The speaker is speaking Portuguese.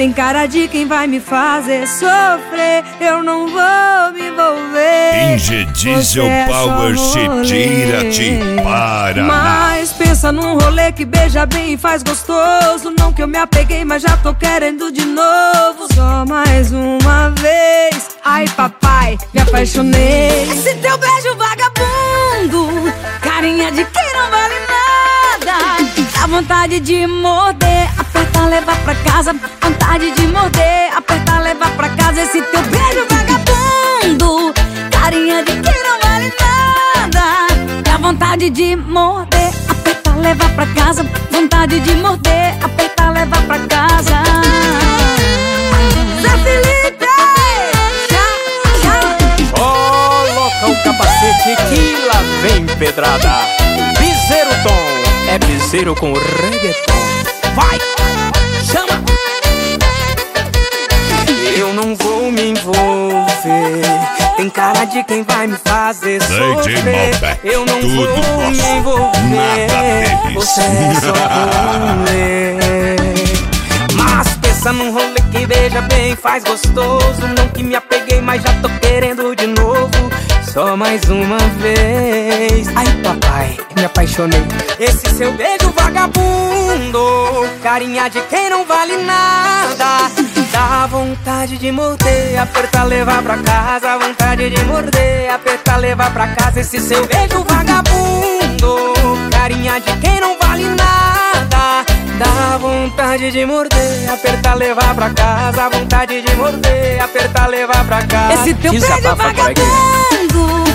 Tem cara de quem vai me fazer sofrer. Eu não vou me envolver. Inge Diesel Power Cheteira de Paraná. Mas pensa num rolê que beija bem e faz gostoso. Não que eu me apeguei, mas já tô querendo de novo. Só mais uma vez. Ai papai, me apaixonei. Esse teu beijo vagabundo, carinha de quem não vale nada. Dá vontade de morder, apertar, levar pra casa. Vontade de morder, apertar, levar pra casa. Esse teu beijo vagabundo, carinha de quem não vale nada. Dá vontade de morder, apertar, levar pra casa. Vontade de morder, apertar, levar pra casa. Zé Felipe, coloca o capacete que lá vem pedrada. Piseiro Tom, é piseiro com reggaeton. Vai, chama! Eu não vou me envolver. Tem cara de quem vai me fazer sofrer. Eu não vou me envolver. Você é só rolê. Mas pensa num rolê que beija bem, faz gostoso. Não que me apeguei, mas já tô querendo de novo. Só mais uma vez. Ai papai, me apaixonei. Esse seu beijo vagabundo, carinha de quem não vale nada. Dá vontade de morder, apertar, levar pra casa. Vontade de morder, apertar, levar pra casa. Esse seu beijo vagabundo, carinha de quem não vale nada. Dá vontade de morder, apertar, levar pra casa. Vontade de morder, apertar, levar pra casa. Esse teu beijo vagabundo,